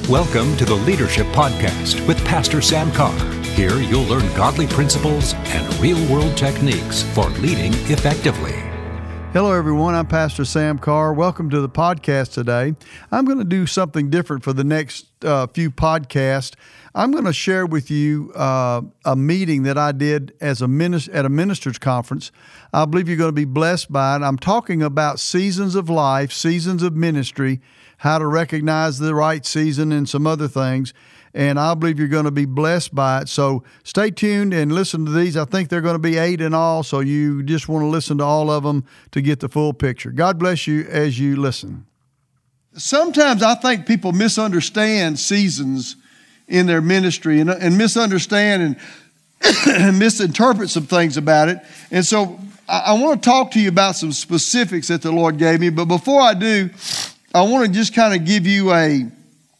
Welcome to the Leadership Podcast with Pastor Sam Carr. Here you'll learn godly principles and real-world techniques for leading effectively. Hello, everyone. I'm Pastor Sam Carr. Welcome to the podcast today. I'm going to do something different for the next few podcasts. I'm going to share with you a meeting that I did at a minister's conference. I believe you're going to be blessed by it. I'm talking about seasons of life, seasons of ministry, how to recognize the right season and some other things. And I believe you're going to be blessed by it. So stay tuned and listen to these. I think they're going to be 8 in all, so you just want to listen to all of them to get the full picture. God bless you as you listen. Sometimes I think people misunderstand seasons in their ministry and misunderstand and misinterpret some things about it. And so I want to talk to you about some specifics that the Lord gave me. But before I do, I want to just kind of give you an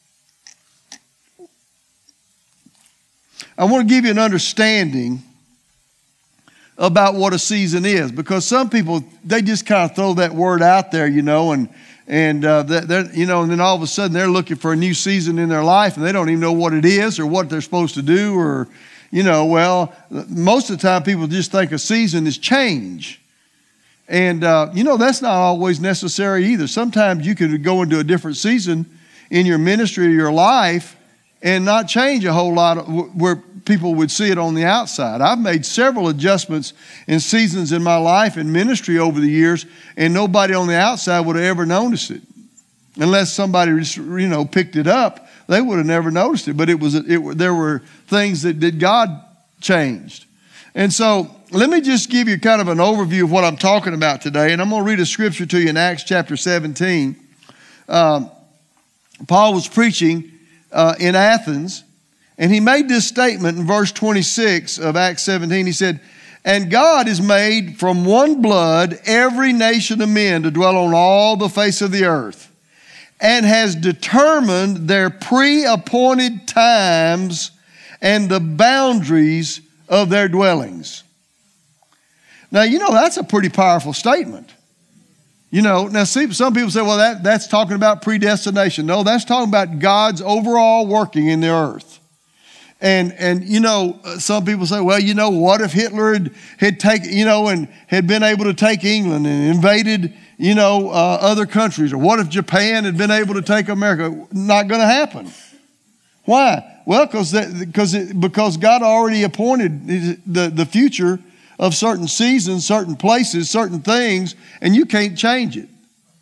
understanding about what a season is, because some people, they just kind of throw that word out there, and then all of a sudden they're looking for a new season in their life and they don't even know what it is or what they're supposed to do, or most of the time people just think a season is change. And, that's not always necessary either. Sometimes you could go into a different season in your ministry or your life and not change a whole lot where people would see it on the outside. I've made several adjustments in seasons in my life and ministry over the years, and nobody on the outside would have ever noticed it. Unless somebody just, picked it up, they would have never noticed it. But there were things that God changed. And so let me just give you kind of an overview of what I'm talking about today. And I'm going to read a scripture to you in Acts chapter 17. Paul was preaching in Athens, and he made this statement in verse 26 of Acts 17. He said, "And God has made from one blood every nation of men to dwell on all the face of the earth, and has determined their pre-appointed times and the boundaries of their dwellings." Now, that's a pretty powerful statement. Now see, some people say, well, that's talking about predestination. No, that's talking about God's overall working in the earth. And some people say, well, what if Hitler had taken, and had been able to take England and invaded, other countries? Or what if Japan had been able to take America? Not going to happen. Why? Well, because God already appointed the future of certain seasons, certain places, certain things, and you can't change it.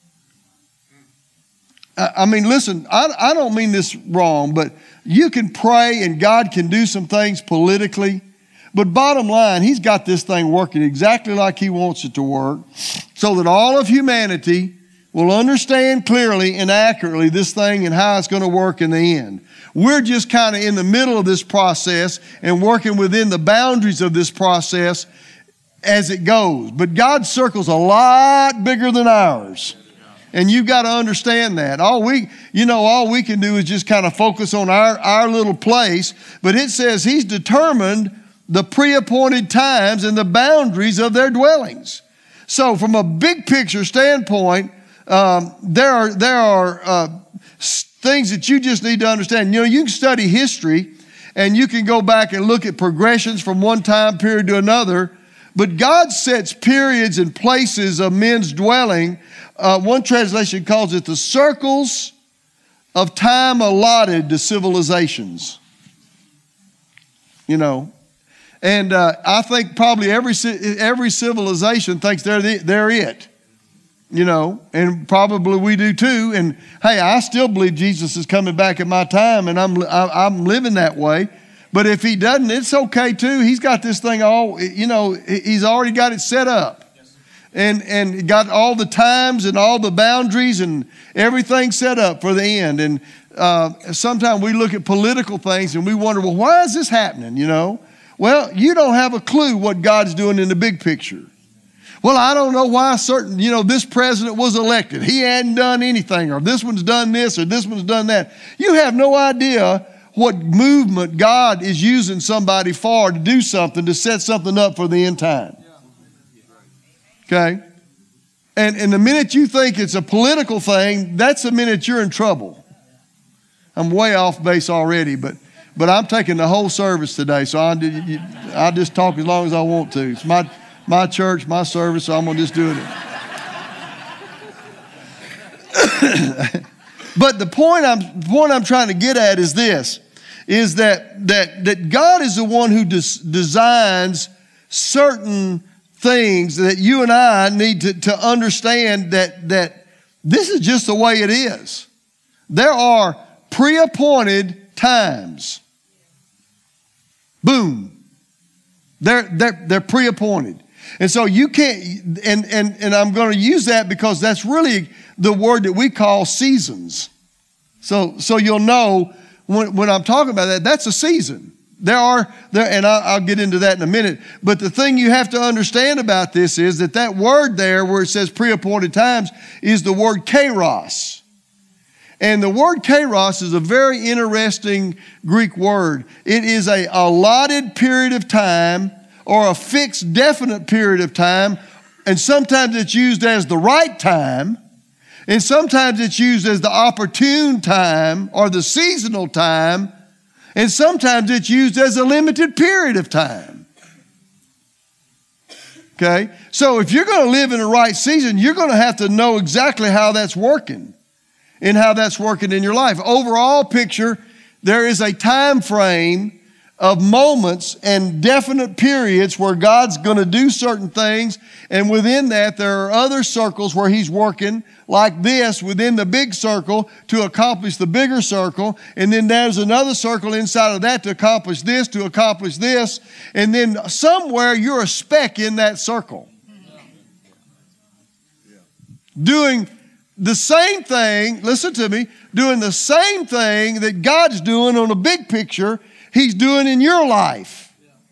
Listen, I don't mean this wrong, but you can pray and God can do some things politically, but bottom line, He's got this thing working exactly like He wants it to work, so that all of humanity will understand clearly and accurately this thing and how it's going to work in the end. We're just kind of in the middle of this process and working within the boundaries of this process as it goes. But God's circle's a lot bigger than ours. And you've got to understand that. All we can do is just kind of focus on our little place. But it says He's determined the pre-appointed times and the boundaries of their dwellings. So from a big picture standpoint, there are things that you just need to understand. You can study history and you can go back and look at progressions from one time period to another, but God sets periods and places of men's dwelling. One translation calls it the circles of time allotted to civilizations. And I think probably every civilization thinks they're it. And probably we do too. And hey, I still believe Jesus is coming back at my time, and I'm living that way. But if He doesn't, it's okay too. He's got this thing all, He's already got it set up, and got all the times and all the boundaries and everything set up for the end. And sometimes we look at political things and we wonder, well, why is this happening? Well, you don't have a clue what God's doing in the big picture. Well, I don't know why this president was elected. He hadn't done anything, or this one's done this, or this one's done that. You have no idea what movement God is using somebody for to do something, to set something up for the end time. Okay? And the minute you think it's a political thing, that's the minute you're in trouble. I'm way off base already, but I'm taking the whole service today, so I'll just talk as long as I want to. It's my church, my service, so I'm going to just do it. But the point I'm trying to get at is this, is that God is the one who designs certain things that you and I need to understand that this is just the way it is. There are pre-appointed times. Boom. They're pre-appointed. And so you can't, and I'm going to use that because that's really the word that we call seasons. So you'll know when I'm talking about that, that's a season. And I'll get into that in a minute. But the thing you have to understand about this is that word there where it says pre-appointed times is the word kairos. And the word kairos is a very interesting Greek word. It is a allotted period of time or a fixed definite period of time. And sometimes it's used as the right time. And sometimes it's used as the opportune time or the seasonal time. And sometimes it's used as a limited period of time. Okay? So if you're going to live in the right season, you're going to have to know exactly how that's working and how that's working in your life. Overall picture, there is a time frame of moments and definite periods where God's going to do certain things. And within that, there are other circles where He's working like this within the big circle to accomplish the bigger circle. And then there's another circle inside of that to accomplish this, to accomplish this. And then somewhere you're a speck in that circle. Doing the same thing, listen to me, doing the same thing that God's doing on a big picture, He's doing in your life.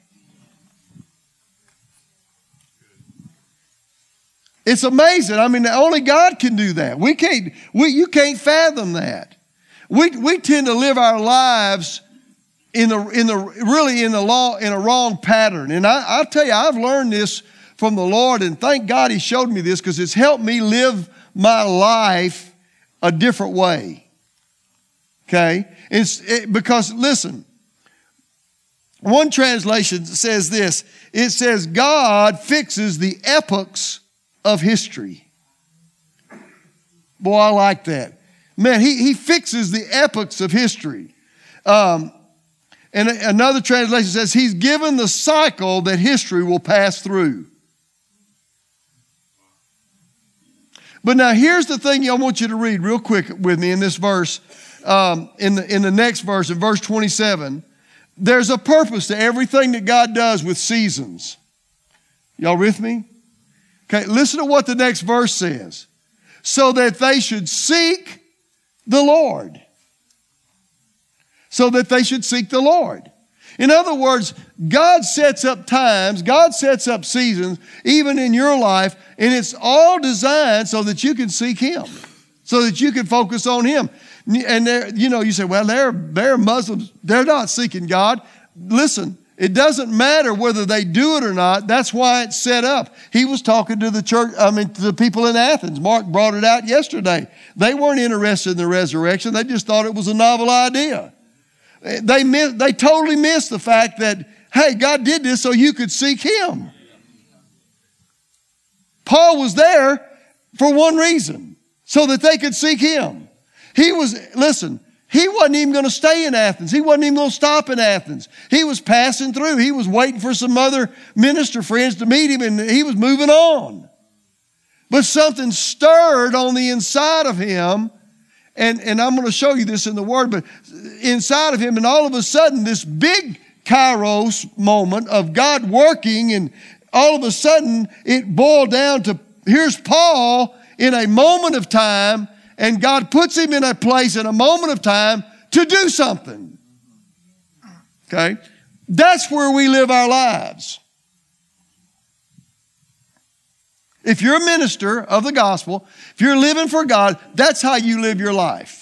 It's amazing. I mean, only God can do that. You can't fathom that. We tend to live our lives in a wrong pattern. And I'll tell you, I've learned this from the Lord, and thank God He showed me this because it's helped me live my life a different way. Okay? Because listen, one translation says this. It says, God fixes the epochs of history. Boy, I like that. Man, he fixes the epochs of history. And another translation says, He's given the cycle that history will pass through. But now here's the thing I want you to read real quick with me in this verse, in the next verse, in verse 27. There's a purpose to everything that God does with seasons. Y'all with me? Okay, listen to what the next verse says. So that they should seek the Lord. So that they should seek the Lord. In other words, God sets up times, God sets up seasons, even in your life, and it's all designed so that you can seek Him, so that you can focus on Him. And you say, well, they're Muslims, they're not seeking God. Listen, it doesn't matter whether they do it or not. That's why it's set up. He was talking to to the people in Athens. Mark brought it out yesterday. They weren't interested in the resurrection. They just thought it was a novel idea. They totally missed the fact that, hey, God did this so you could seek Him. Paul was there for one reason, so that they could seek Him. He wasn't even going to stay in Athens. He wasn't even going to stop in Athens. He was passing through. He was waiting for some other minister friends to meet him, and he was moving on. But something stirred on the inside of him, and I'm going to show you this in the Word, but inside of him, and all of a sudden, this big kairos moment of God working, and all of a sudden, it boiled down to, here's Paul in a moment of time, and God puts him in a place in a moment of time to do something. Okay? That's where we live our lives. If you're a minister of the gospel, if you're living for God, that's how you live your life.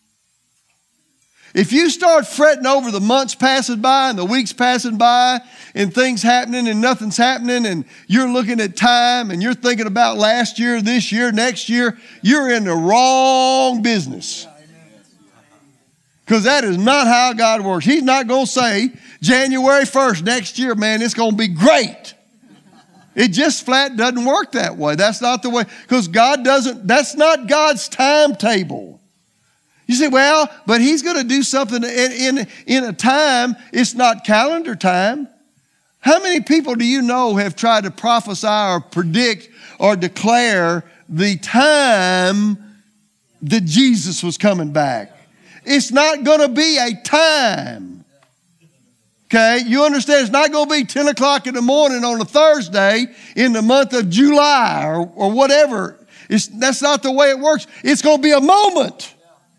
If you start fretting over the months passing by and the weeks passing by and things happening and nothing's happening and you're looking at time and you're thinking about last year, this year, next year, you're in the wrong business. Because that is not how God works. He's not going to say, January 1st next year, man, it's going to be great. It just flat doesn't work that way. That's not the way, because that's not God's timetable. You say, well, but he's going to do something in a time, it's not calendar time. How many people do you know have tried to prophesy or predict or declare the time that Jesus was coming back? It's not going to be a time. Okay, you understand? It's not going to be 10 o'clock in the morning on a Thursday in the month of July or whatever. That's not the way it works. It's going to be a moment.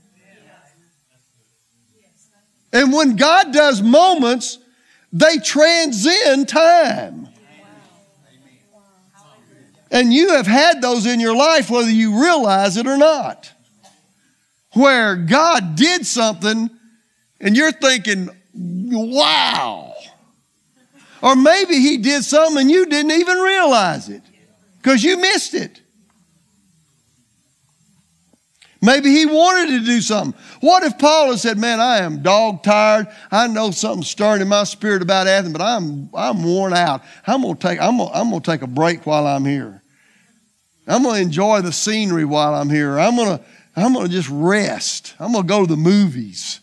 And when God does moments, they transcend time. And you have had those in your life whether you realize it or not. Where God did something and you're thinking, wow. Or maybe he did something and you didn't even realize it because you missed it. Maybe he wanted to do something. What if Paul had said, man, I am dog tired. I know something's stirring in my spirit about Athens, but I'm worn out. I'm gonna take a break while I'm here. I'm gonna enjoy the scenery while I'm here. I'm gonna just rest. I'm gonna go to the movies.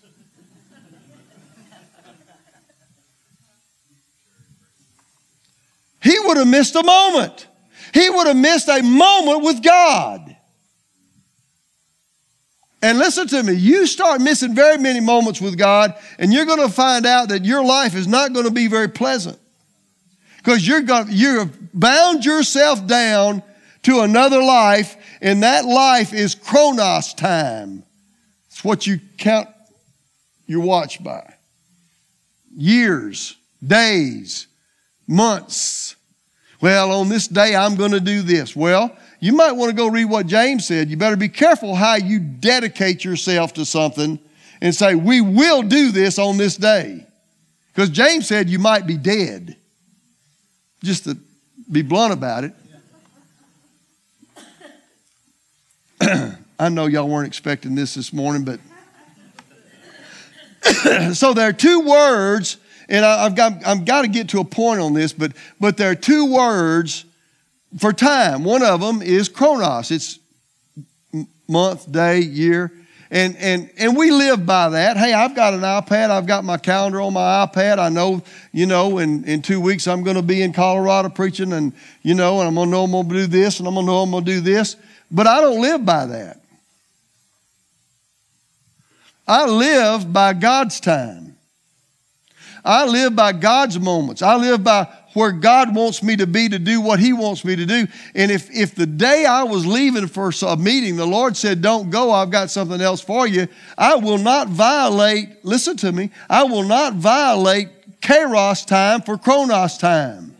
He would have missed a moment. He would have missed a moment with God. And listen to me, you start missing very many moments with God, and you're going to find out that your life is not going to be very pleasant. Because you've bound yourself down to another life, and that life is chronos time. It's what you count your watch by. Years, days, months. Well, on this day, I'm going to do this. Well, you might want to go read what James said. You better be careful how you dedicate yourself to something and say, we will do this on this day. Because James said you might be dead. Just to be blunt about it. I know y'all weren't expecting this morning, but so there are two words, and I've got to get to a point on this, but there are two words for time. One of them is chronos. It's month, day, year. And we live by that. Hey, I've got an iPad. I've got my calendar on my iPad. I know, in 2 weeks I'm going to be in Colorado preaching and I'm going to know I'm going to do this and I'm going to know I'm going to do this. But I don't live by that. I live by God's time. I live by God's moments. I live by where God wants me to be to do what he wants me to do. And if the day I was leaving for a meeting, the Lord said, don't go, I've got something else for you, I will not violate, listen to me, I will not violate Kairos time for Chronos time.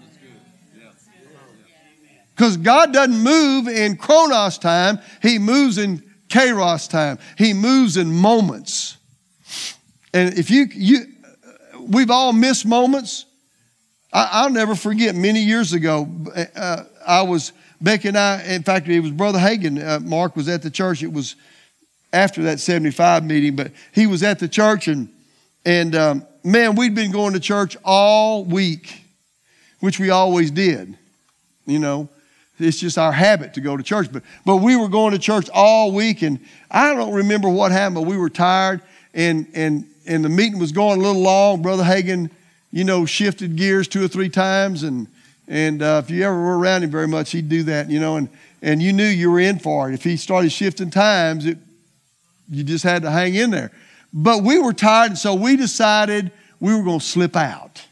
Because God doesn't move in Chronos time, he moves in Kairos time. He moves in moments. And if we've all missed moments. I'll never forget many years ago, Becky and I, in fact, it was Brother Hagin. Mark was at the church. It was after that 75 meeting, but he was at the church and man, we'd been going to church all week, which we always did. It's just our habit to go to church. But we were going to church all week, and I don't remember what happened, but we were tired, and the meeting was going a little long. Brother Hagin, shifted gears 2 or 3 times, and if you ever were around him very much, he'd do that, and you knew you were in for it. If he started shifting times, you just had to hang in there. But we were tired, and so we decided we were going to slip out.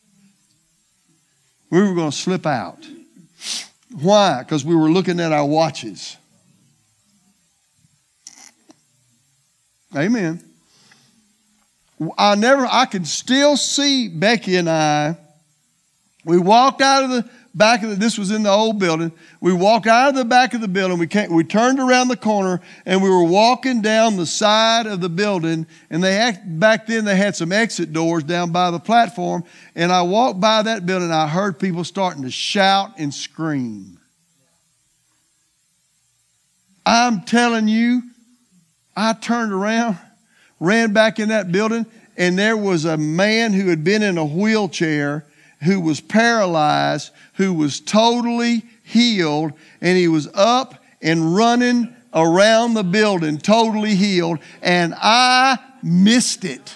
We were going to slip out. Why? Because we were looking at our watches. Amen. I can still see Becky and I. We walked out of the back of this was in the old building. We walked out of the back of the building. We turned around the corner and we were walking down the side of the building. And back then they had some exit doors down by the platform. And I walked by that building and I heard people starting to shout and scream. I'm telling you, I turned around. ran back in that building, and there was a man who had been in a wheelchair, who was paralyzed, who was totally healed, and he was up and running around the building, totally healed, and I missed it.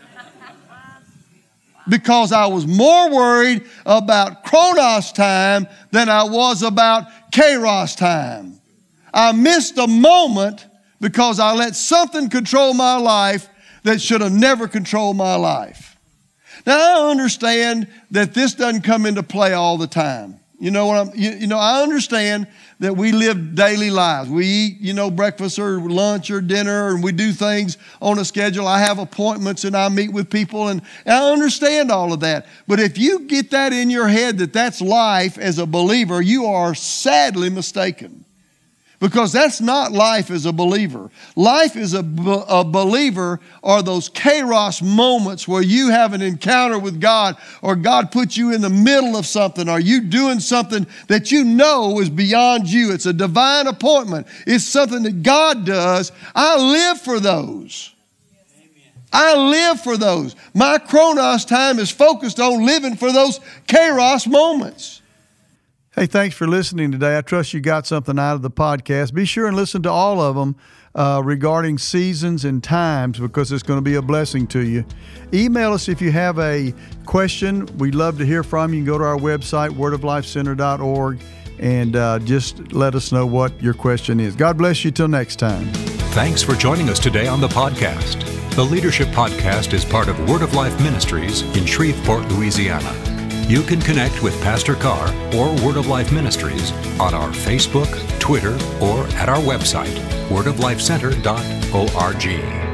Because I was more worried about Chronos time than I was about Kairos time. I missed a moment because I let something control my life that should have never controlled my life. Now, I understand that this doesn't come into play all the time. You know what I understand that we live daily lives. We eat, breakfast or lunch or dinner, and we do things on a schedule. I have appointments and I meet with people, and I understand all of that. But if you get that in your head that that's life as a believer, you are sadly mistaken. Because that's not life as a believer. Life as a believer are those kairos moments where you have an encounter with God, or God puts you in the middle of something, or you doing something that you know is beyond you. It's a divine appointment. It's something that God does. I live for those. I live for those. My Chronos time is focused on living for those kairos moments. Hey, thanks for listening today. I trust you got something out of the podcast. Be sure and listen to all of them regarding seasons and times, because it's going to be a blessing to you. Email us if you have a question. We'd love to hear from you. You can go to our website, wordoflifecenter.org, and just let us know what your question is. God bless you till next time. Thanks for joining us today on the podcast. The Leadership Podcast is part of Word of Life Ministries in Shreveport, Louisiana. You can connect with Pastor Carr or Word of Life Ministries on our Facebook, Twitter, or at our website, wordoflifecenter.org.